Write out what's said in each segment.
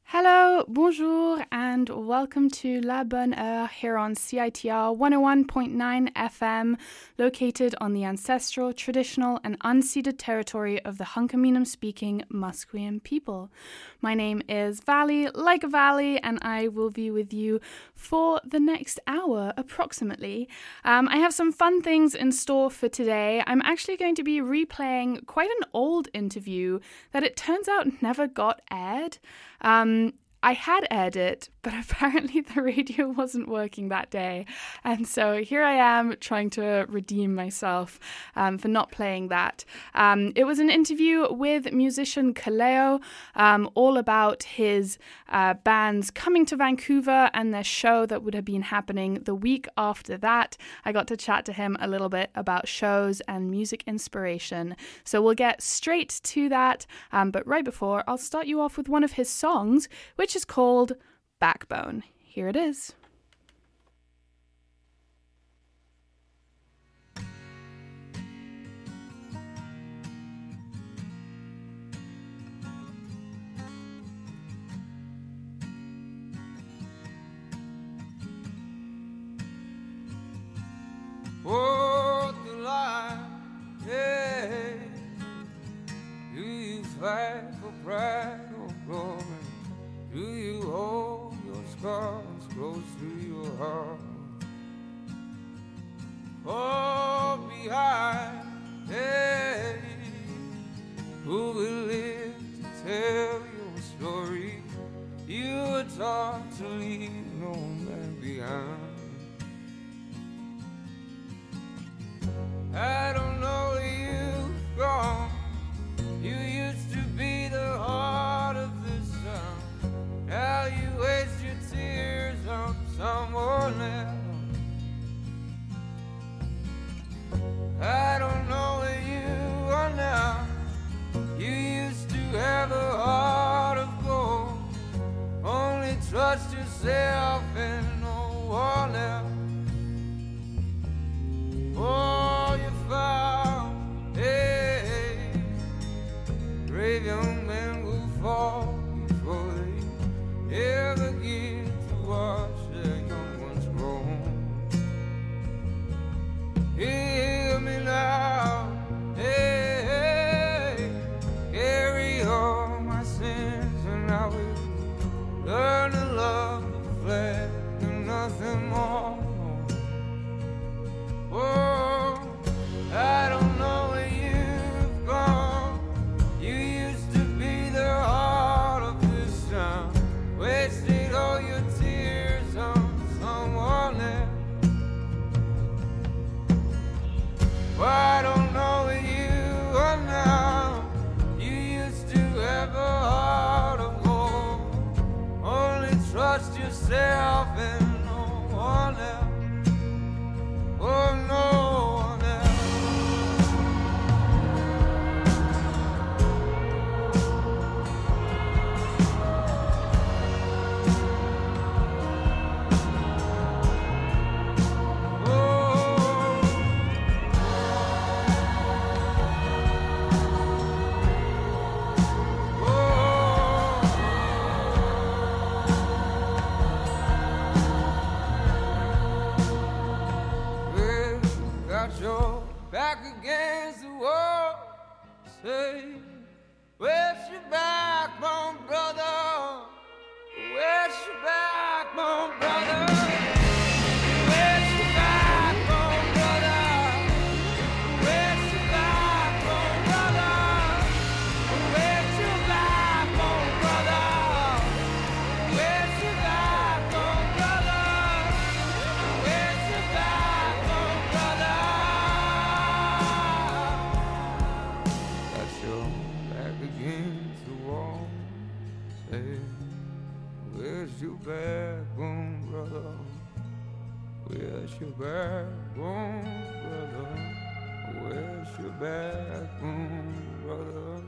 Hello, bonjour, and welcome to La Bonne Heure here on CITR 101.9 FM, located on the ancestral, traditional, and unceded territory of the Hunkaminam-speaking Musqueam people. My name is Valley, like a valley, and I will be with you for the next hour, approximately. I have some fun things in store for today. I'm actually going to be replaying quite an old interview that it turns out never got aired. I had aired it, but apparently the radio wasn't working that day. And so here I am trying to redeem myself for not playing that. It was an interview with musician Kaleo, all about his bands coming to Vancouver and their show that would have been happening the week after that. I got to chat to him a little bit about shows and music inspiration. So we'll get straight to that. But right before, I'll start you off with one of his songs, which is called Backbone. Here it is. Oh, the line, hey, do you fight for pride or glory? Do you hold your scars close to your heart? Oh, behind, hey, who will live to tell your story? You were taught to leave no man behind. I don't know where you've gone. You used to be the heart of this town. Now you waste your tears on someone else. I don't know where you are now. You used to have a heart of gold. Only trust yourself and no one else. Oh, you found, hey, brave young men will fall before they ever get to watch their young ones grow. Hear me now, hey, carry all my sins and I will learn to love the flesh and nothing more. Oh, I don't know where you've gone. You used to be the heart of this town. Wasted all your tears on someone else. Well, I don't know where you are now. You used to have a heart of gold. Only trust yourself and no one else. Oh, no one else. Your back against the wall. Say, where's your backbone, brother? Where's your backbone, brother? Where's your backbone, brother? Where's your backbone, brother? Where's your backbone, brother? Where's your backbone, brother? Where's your backbone, brother? Got your back against the wall. Say, where's your backbone, brother? Where's your backbone, brother? Where's your backbone, brother?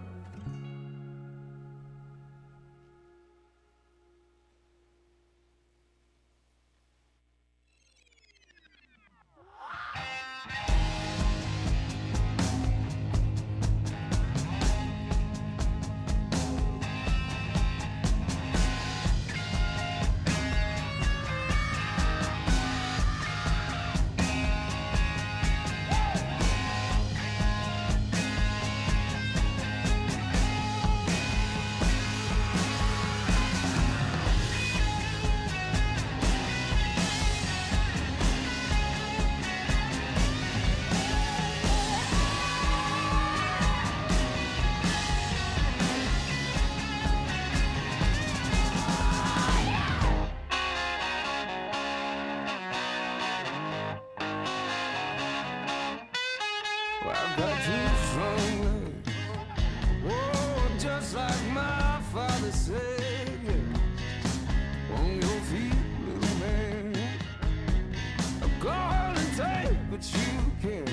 said, yeah. On your feet, little man. Go on and take what you can.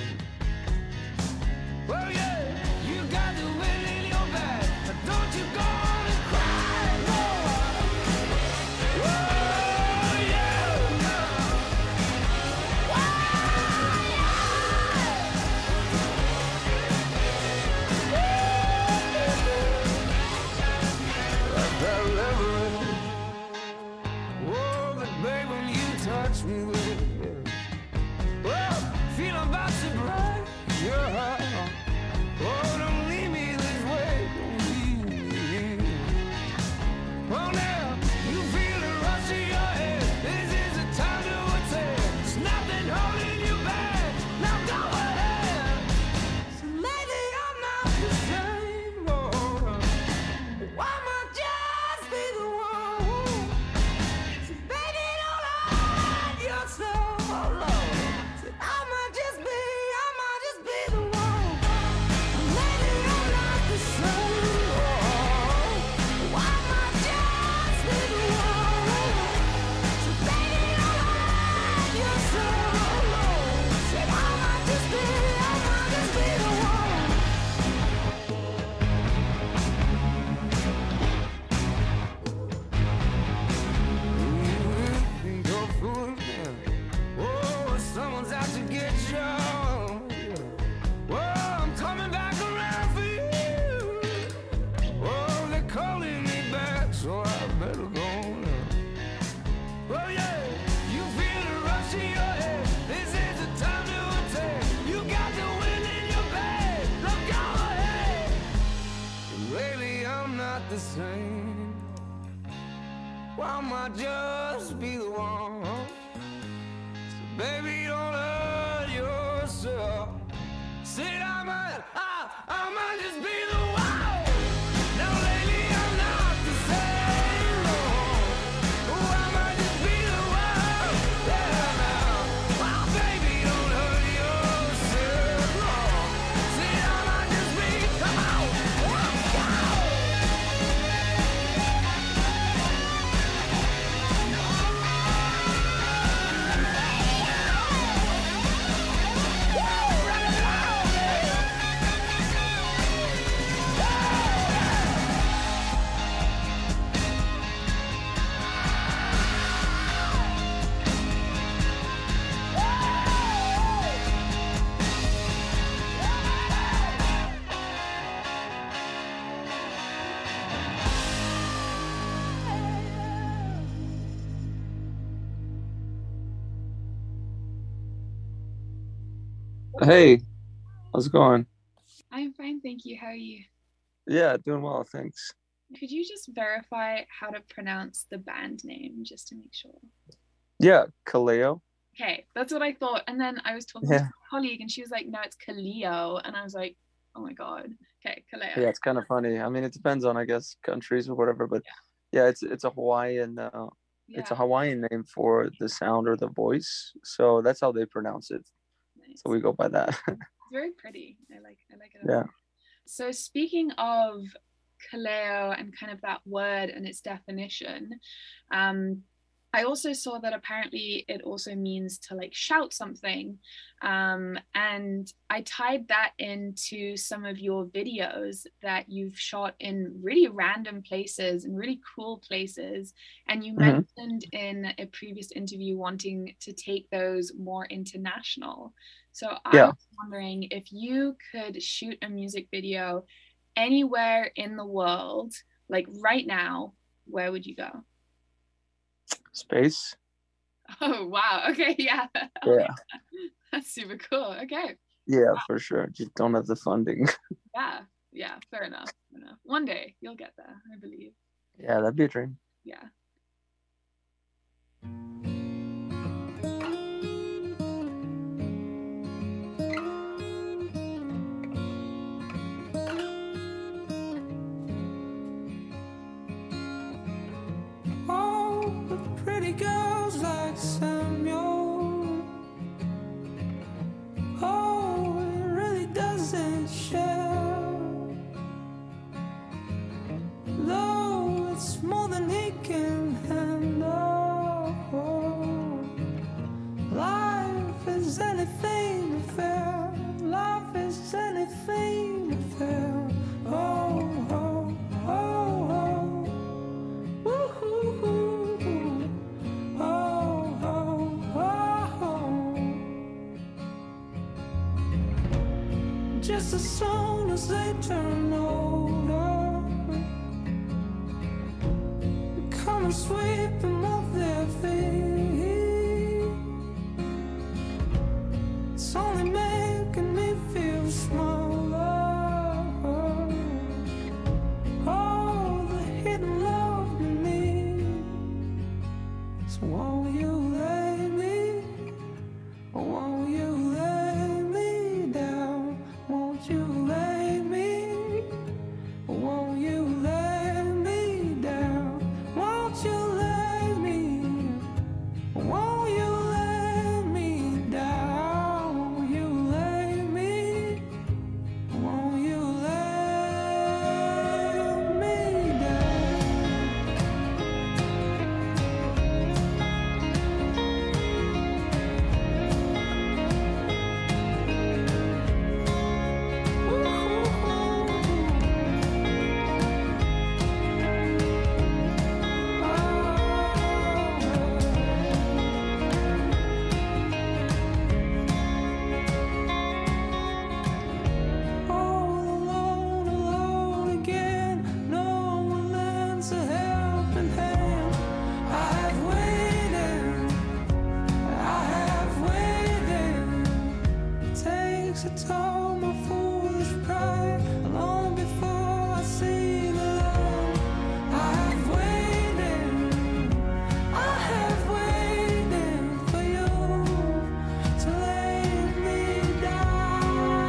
Well, yeah, you got the wind in your back. Don't you go on and cry no more. Oh, yeah. That leverage. Oh, but babe, when you touch me with it, yeah. Well, feel about to break your heart. Oh, don't leave me this way. Don't leave me here. Oh, now you feel the rush in your head. This is the time to attack. There's nothing holding you back. Now go ahead. So lately I'm not the same. Oh, why might just be the one? So baby, don't hurt yourself. Oh, Lord. Said I might just be the one. Lately I'm not the same. Oh, why might just be the one? So baby, don't hurt yourself. Oh, Lord. Said I might just be the one. You go fool, yeah. Oh, someone's out to get you. Oh, I'm coming back around for you. Oh, they're calling me back, so I better go now. Oh, yeah, you feel the rush in your head. This is the time to attack. You got the wind in your back. Now go ahead. Lately, I'm not the same. Why might just be the one? So baby, don't hurt yourself. Said I might just be the one. Now lately I'm not the same. Oh, I might just be the one. Yeah, now. Well, baby, don't hurt yourself. Said I might just be. Come on, let's go. Hey, how's it going? I'm fine, thank you. How are you? Yeah, doing well, thanks. Could you just verify how to pronounce the band name just to make sure? Yeah, Kaleo. Okay, that's what I thought. And then I was talking to Yeah, my colleague and she was like, no, it's Kaleo. And I was like, oh my God. Okay, Kaleo. yeah, it's kind of funny. I mean, it depends on, I guess, countries or whatever, but yeah, it's a Hawaiian it's a Yeah, Hawaiian name for the sound or the voice. So that's how they pronounce it. nice. So we go by that. It's very pretty. I like it a Yeah. lot. So speaking of Kaleo and kind of that word and its definition, I also saw that apparently it also means to like shout something. And I tied that into some of your videos that you've shot in really random places and really cool places. And you Mhm. mentioned in a previous interview wanting to take those more international. So I Yeah. was wondering if you could shoot a music video anywhere in the world, like right now, where would you go? Space. Oh, wow. Okay, yeah. Yeah. That's super cool. Okay. Yeah, for sure. Just don't have the funding. Yeah, fair enough. One day you'll get there, I believe. Yeah, that'd be a dream. Yeah. Oh, the pretty girls like Samuel. Oh, it really doesn't show. Though it's as soon as they turn older, come and sweep them off their feet. It's only making me feel smaller. Oh, the hidden love in me. So won't you lay me, or won't you lay me down? Won't you lay me, or won't you lay me down? Won't you lay me, or won't you lay me down? Won't you lay me, or won't you lay me down? All alone, alone again. No one lends a helping hand. I have waited, I have waited. It takes a toll, my foolish pride, long before I see the light. I have waited, I have waited for you to lay me down.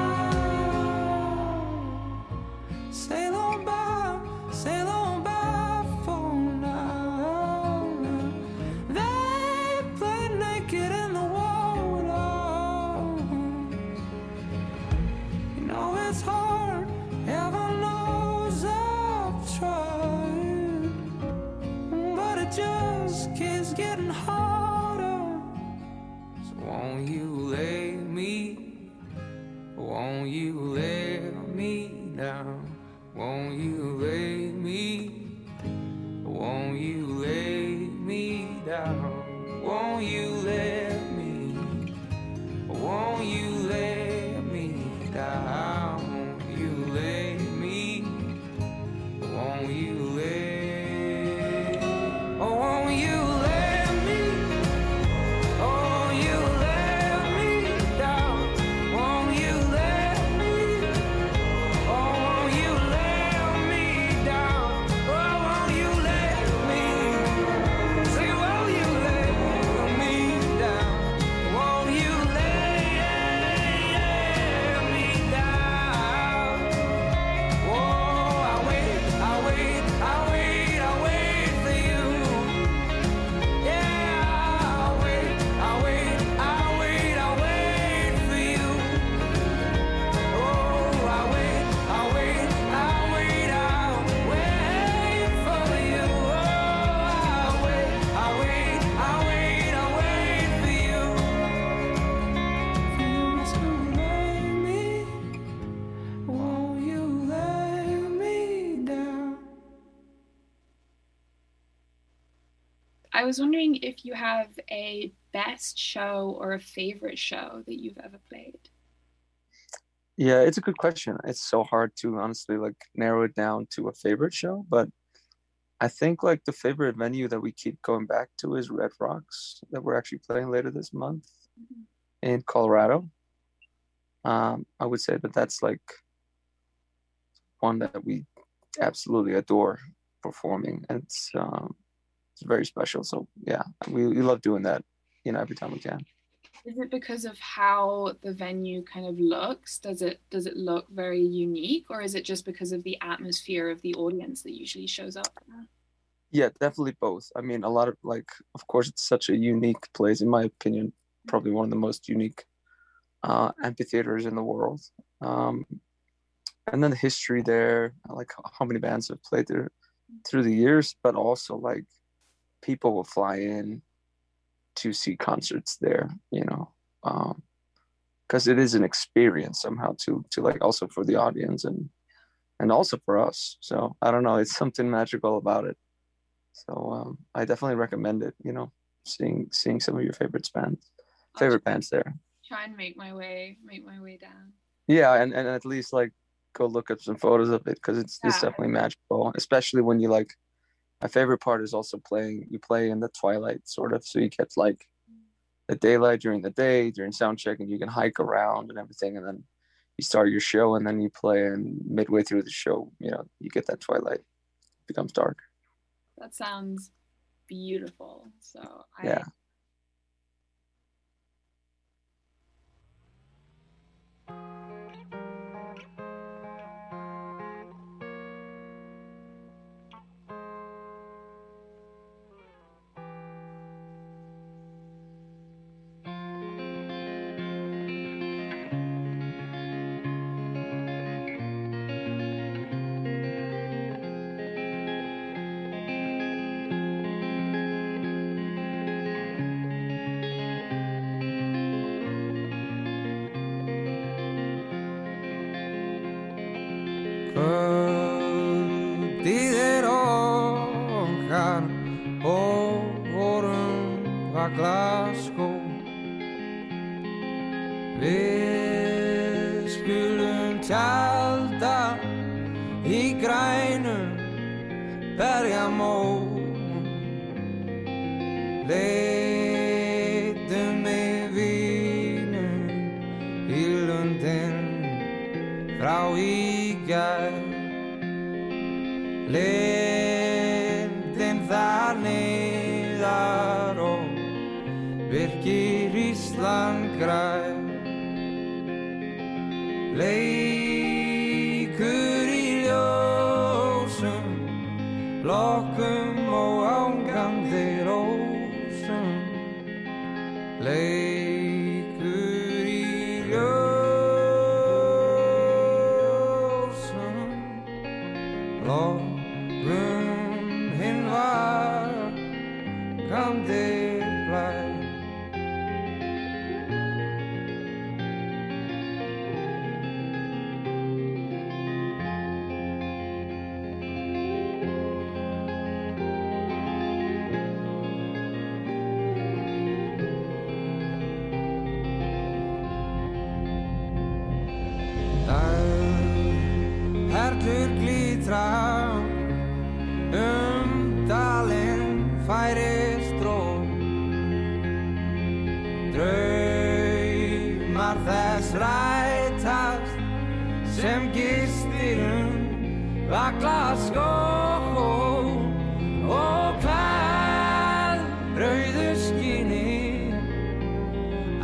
Sail on by for now. They play naked in the water. You know it's hard, heaven knows I've tried, but it just keeps getting harder. So won't you lay me, won't you lay me down? Won't you lay me, won't you lay me down? Won't you lay me, won't you lay me down? Won't you lay me, won't you lay, oh won't you lay me, oh you lay me down? Won't you lay me, oh won't you lay me down? Oh won't you lay me, say won't you lay me down? Won't you lay me down? Oh I wait, I wait, I wait, I wait for you. Yeah, I wait, I wait, I wait, I wait for you. Oh, I wait, I wait, I wait, I wait for you. Oh, I wait, I wait, I wait, I wait for you. For you to lay me, won't you lay me down? I was wondering if you have a best show or a favorite show that you've ever played. Yeah, it's a good question. It's so hard to honestly like narrow it down to a favorite show, but I think like the favorite venue that we keep going back to is Red Rocks that we're actually playing later this month in Colorado. I would say that that's like one that we absolutely adore performing. And it's very special. So yeah, we love doing that, every time we can. Is it because of how the venue kind of looks? Does it look very unique, or is it just because of the atmosphere of the audience that usually shows up there? Yeah, definitely both. I mean, a lot of of course, it's such a unique place, in my opinion, probably one of the most unique amphitheaters in the world. And then the history there, like how many bands have played there through the years, but also like people will fly in to see concerts there, because it is an experience somehow to like also for the audience and also for us. So I don't know, it's something magical about it. So I definitely recommend it, seeing some of your favorite bands there. Try and make my way down. Yeah, and at least like go look up some photos of it because it's Yeah. definitely magical, especially when you like. My favorite part is also playing. You play in the twilight, sort of, so you get like the daylight during the day during sound check, and you can hike around and everything, and then you start your show, and then you play, and midway through the show, you get that twilight. It becomes dark. That sounds beautiful. So Yeah. Kvöldið okkar og vorum að Glasgow. Við skulum tjalda í grænum berjamóum. Leitum með vínum í lundin frá í gær. Lindin þar niðar og virkir Ísland grær. Leikur í ljósum, lokkum og ángandi rósum. Leikur í ljósum, lokkum hinn vakandi blær. Perlur glitra dalinn færist róm. Draumar þess rætast sem gistir að Glasgow og hvað rauðu skinni á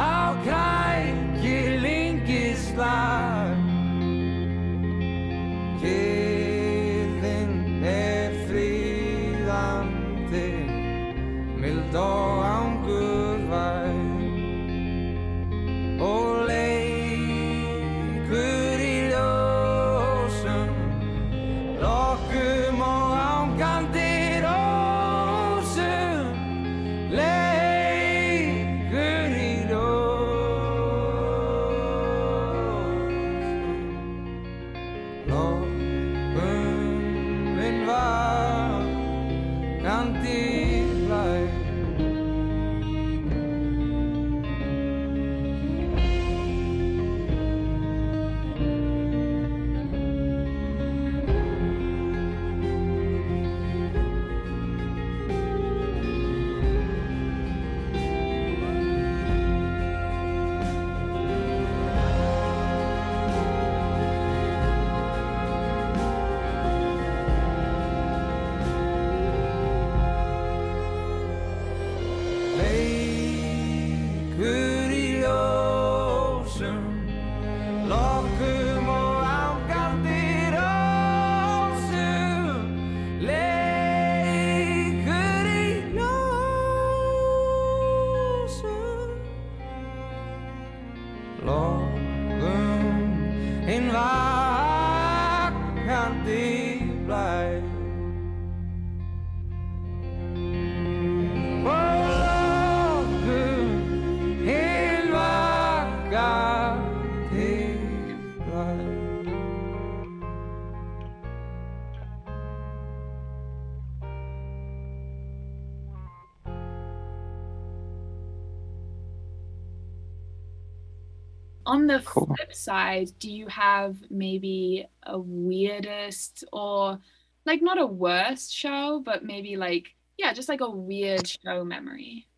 krækilingislag. Kyrrðin fríðandi, mild og angurvær og leikur í ljósum, lokkum og ángandi rósum. Leikur í ljósum, lokkum hinn vakandi blær. On the Cool. flip side, do you have maybe a weirdest or like not a worst show, but maybe like, yeah, just like a weird show memory?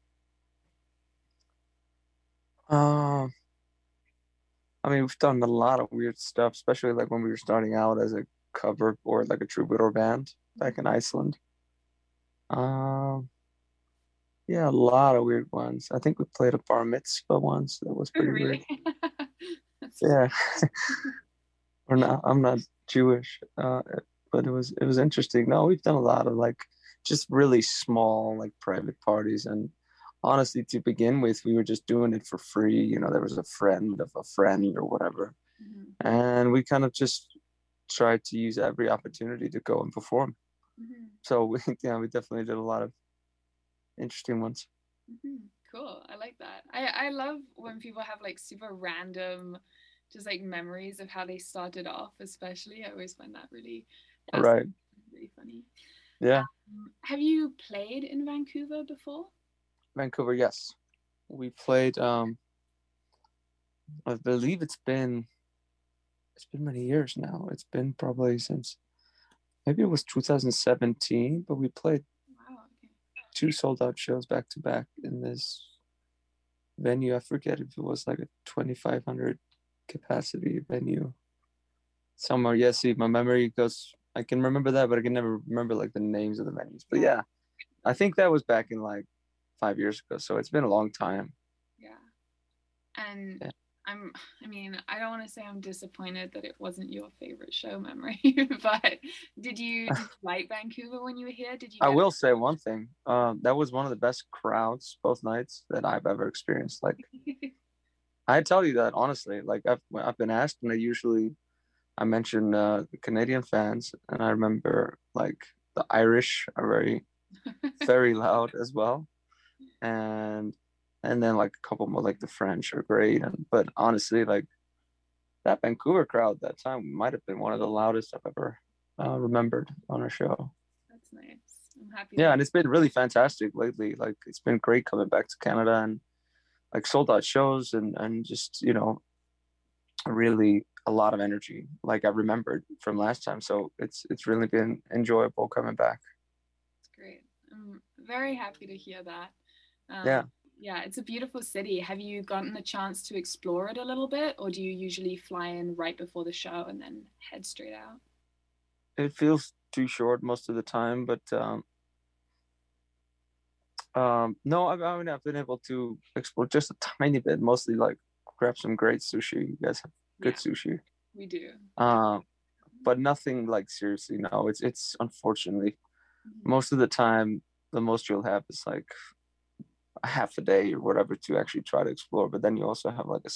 Um, I mean, we've done a lot of weird stuff, especially like when we were starting out as a cover or like a troubadour band back in Iceland. Um, yeah, a lot of weird ones. I think we played a bar mitzvah once. That was Oh, pretty weird. really? That's Yeah, or not. I'm not Jewish, but it was interesting. No, we've done a lot of like just really small like private parties, and honestly, to begin with, we were just doing it for free. There was a friend of a friend or whatever, mhm, and we kind of just tried to use every opportunity to go and perform. mhm, So we definitely did a lot of interesting ones. mhm. Cool. I like that. I love when people have like super random just like memories of how they started off, especially. I always find that really Right. fascinating, really funny. Yeah. Have you played in Vancouver before? Vancouver, yes. We played I believe it's been many years now. It's been probably since maybe it was 2017, but we played Wow. Okay. two sold out shows back to back in this venue. I forget if it was like a 2,500 capacity venue somewhere. Yeah, see, my memory goes, I can remember that, but I can never remember like the names of the venues. But yeah, I think that was back in like 5 years ago. So it's been a long time. Yeah. And Yeah. I mean, I don't want to say I'm disappointed that it wasn't your favorite show memory, but did you like Vancouver when you were here? Did you I get will say one thing. That was one of the best crowds both nights that I've ever experienced. Like I tell you that honestly. Like I've been asked, and I mention the Canadian fans, and I remember like the Irish are very loud as well, and then like a couple more like the French are great, but honestly like that Vancouver crowd that time might have been one of the loudest I've ever remembered on a show. That's nice. I'm happy Yeah, that and it's been really fantastic lately. Like it's been great coming back to Canada and like sold out shows and just really a lot of energy like I remembered from last time. So it's really been enjoyable coming back. it's great. I'm very happy to hear that. Um, Yeah, yeah, it's a beautiful city. Have you gotten the chance to explore it a little bit, or do you usually fly in right before the show and then head straight out? it feels too short most of the time, but no, I mean I've been able to explore just a tiny bit, mostly like grab some great sushi. You guys have good Yeah, sushi. we do. Um, but nothing like seriously. No, it's unfortunately Mhm. most of the time the most you'll have is like a half a day or whatever to actually try to explore. But then you also have like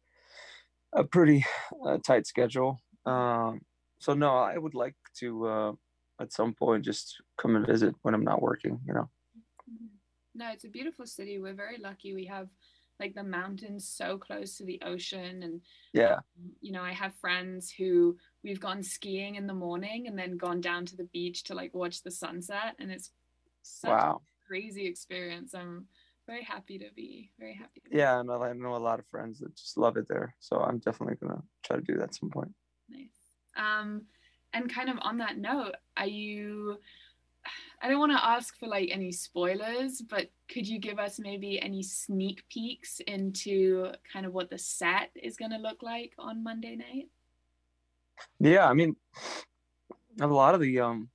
a pretty tight schedule. So no, I would like to at some point just come and visit when I'm not working. Mhm. No, it's a beautiful city. We're very lucky. We have like the mountains so close to the ocean, and Yeah. I have friends who we've gone skiing in the morning and then gone down to the beach to like watch the sunset, and it's such a Wow. crazy experience. I'm very happy to be Yeah, and I know a lot of friends that just love it there. So I'm definitely gonna try to do that at some point. nice. And kind of on that note, I don't want to ask for like any spoilers, but could you give us maybe any sneak peeks into kind of what the set is going to look like on Monday night? Yeah, I mean a lot of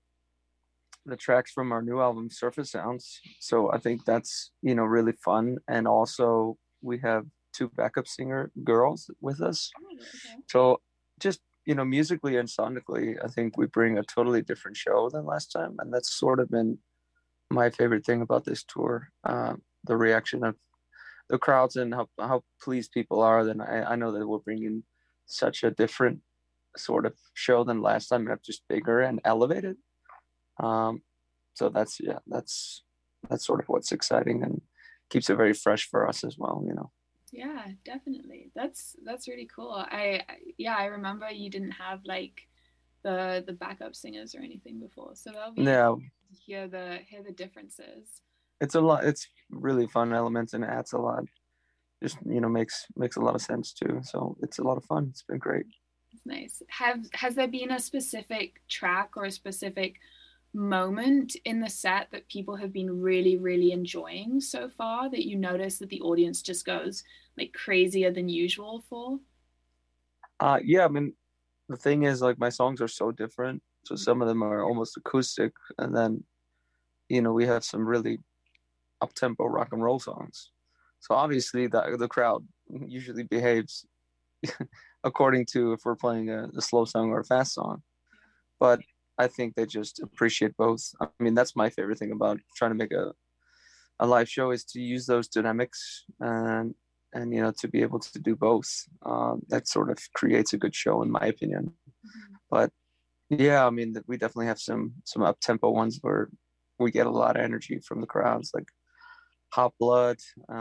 the tracks from our new album Surface Sounds. So I think that's really fun. And also we have two backup singer girls with us. Oh, okay. So just musically and sonically, I think we bring a totally different show than last time, and that's sort of been my favorite thing about this tour. The reaction of the crowds and how pleased people are. Then I know that we're bringing such a different sort of show than last time, and just bigger and elevated. Um, so that's sort of what's exciting and keeps it very fresh for us as well. Yeah, definitely. That's really cool. Yeah, I remember you didn't have like the backup singers or anything before, so that'll be Yeah, interesting to hear the differences. it's a lot. It's really fun elements and it adds a lot. just makes a lot of sense too. So it's a lot of fun. It's been great. Nice. Has there been a specific track or a specific moment in the set that people have been really, really enjoying so far that you notice that the audience just goes like crazier than usual for? Yeah, I mean, the thing is, like, my songs are so different. So some of them are almost acoustic, and then we have some really up-tempo rock and roll songs. So obviously the crowd usually behaves according to if we're playing a slow song or a fast song. But I think they just appreciate both. I mean, that's my favorite thing about trying to make a live show, is to use those dynamics and to be able to do both. That sort of creates a good show, in my opinion. But yeah, I mean, we definitely have some up-tempo ones where we get a lot of energy from the crowds, like Hot Blood,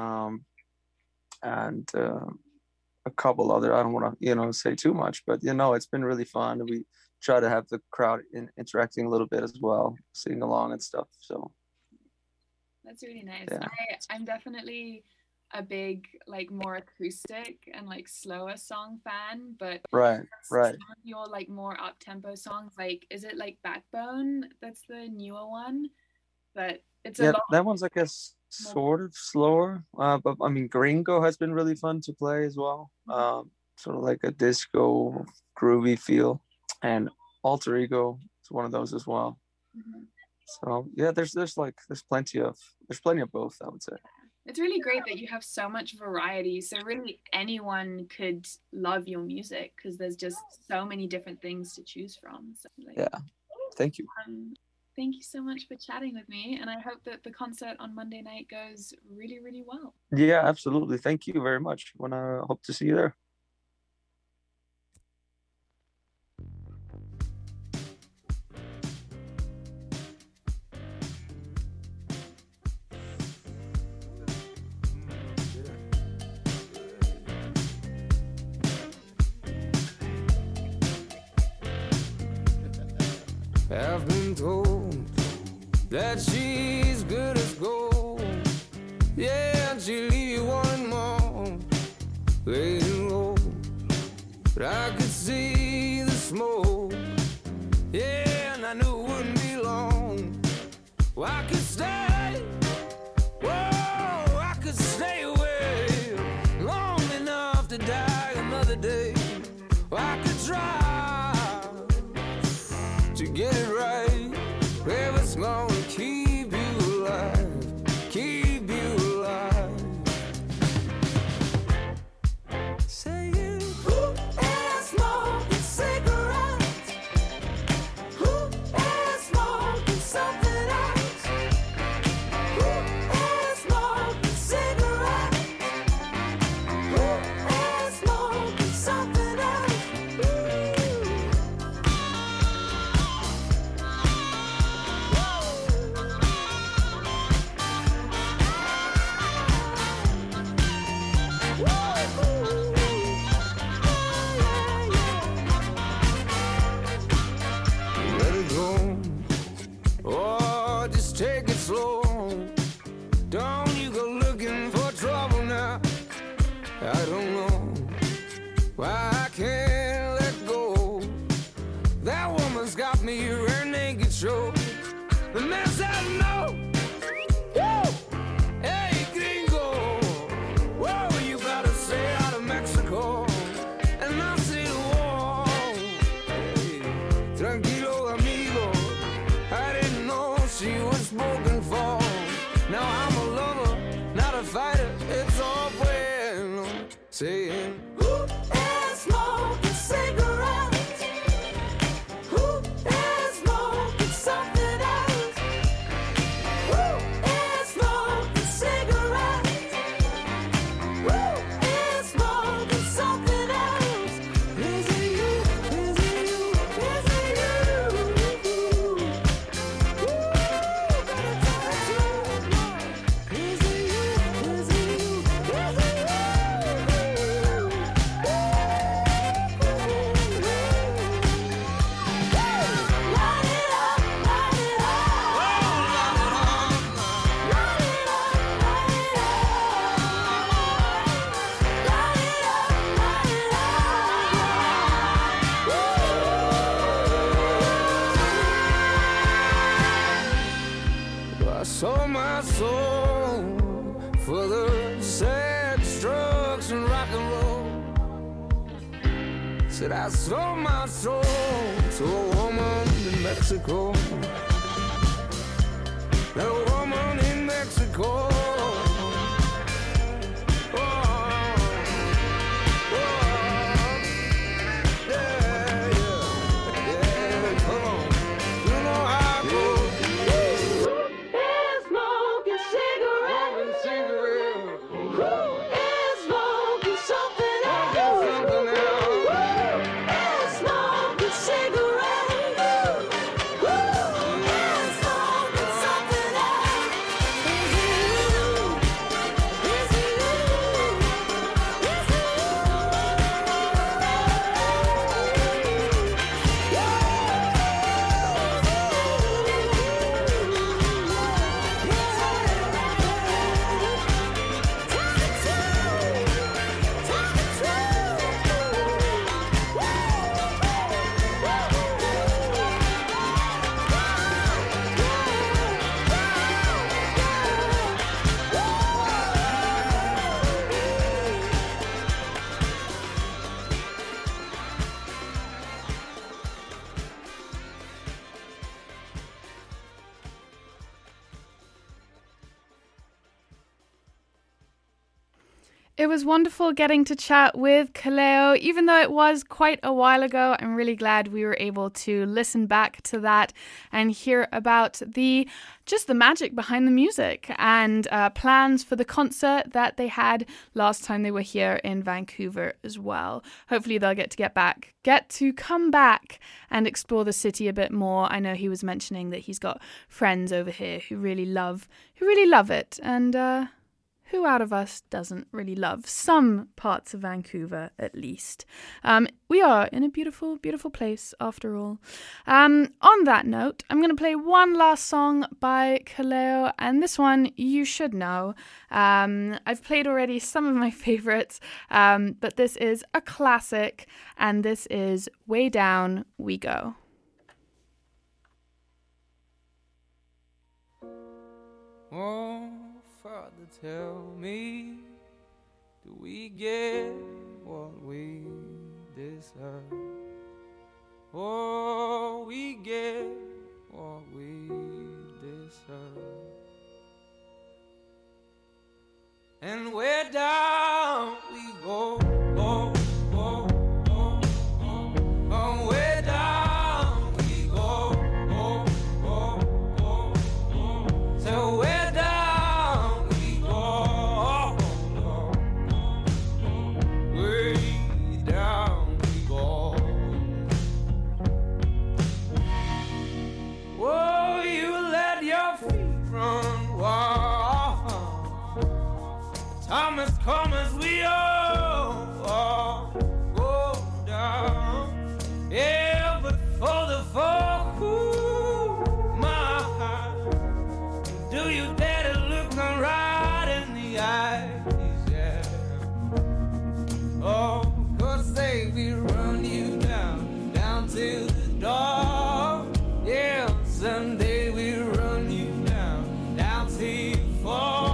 and a couple other. I don't want to say too much, but it's been really fun. We try to have the crowd interacting a little bit as well, singing along and stuff. So that's really nice. Yeah. I'm definitely a big, like, more acoustic and like slower song fan, but right. some of your like more up tempo songs, like, is it like Backbone that's the newer one? But it's a lot. That one's, I guess, sort of slower, but I mean, Gringo has been really fun to play as well. Sort of like a disco groovy feel, and Alter Ego is one of those as well. So yeah, there's plenty of both, I would say. It's really great that you have so much variety, so really anyone could love your music because there's just so many different things to choose from. So, like, yeah, thank you. Thank you so much for chatting with me, and I hope that the concert on Monday night goes really, really well. Yeah, absolutely. Thank you very much. Hope to see you there. I've been told that she's good as gold. Yeah, and she'll leave you wanting more, laying low. But I could see the smoke, yeah, and I knew it wouldn't be long. Well, I could stay, whoa, I could stay away long enough to die another day. Well, I could try to get it right, where it's gonna keep you alive, keep you alive. Saying, who is smoking cigarettes? Who is smoking something else? Who is smoking cigarettes? Who is smoking something else? Let it go, or just take it slow. Don't you go looking for trouble now. I don't know why I can't let go. That woman's got me rear naked show. The mess I know. Woo! Hey, gringo. Whoa, you better stay out of Mexico and not see the war. Hey, tranquilo, amigo. I didn't know she was spoken for. Now I'm a lover, not a fighter. It's all bueno. Saying, who is smoking cigarettes? Who is smoking something else? Who is smoking cigarettes? Who is smoking something else? Is it you? Is it you? Is it you? Better tell the truth. Is it you? Is it you? Is it you? sold my soul for the sad drugs and rock and roll. Said I sold my soul to a woman in Mexico. That woman in Mexico. It was wonderful getting to chat with Kaleo. Even though it was quite a while ago, I'm really glad we were able to listen back to that and hear about the magic behind the music and plans for the concert that they had last time they were here in Vancouver as well. Hopefully they'll get to come back and explore the city a bit more. I know he was mentioning that he's got friends over here who really love it, and who out of us doesn't really love some parts of Vancouver, at least? We are in a beautiful, beautiful place, after all. On that note, I'm going to play one last song by Kaleo, and this one you should know. I've played already some of my favorites, but this is a classic, and this is Way Down We Go. Oh, Father, tell me, do we get what we deserve? Oh, we get what we deserve. And where down we go, go, go, go, go. Oh, where down we go, go, go, go, go. So where come as we all go down. Yeah, but for the folk who my, do you dare to look them right in the eyes? Yeah. Oh, 'cause they will run you down to the door. Yeah, someday we'll run you down till you fall.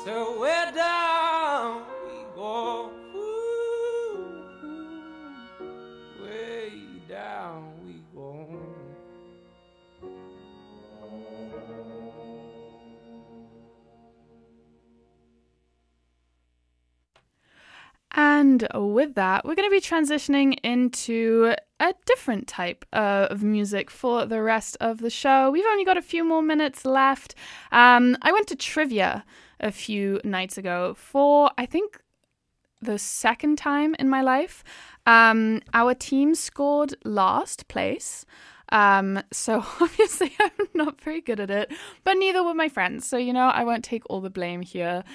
So way down we go. Way down we go. And with that, we're going to be transitioning into a different type of music for the rest of the show. We've only got a few more minutes left. I went to trivia a few nights ago for, I think, the second time in my life. Our team scored last place. So obviously I'm not very good at it, but neither were my friends. So, I won't take all the blame here.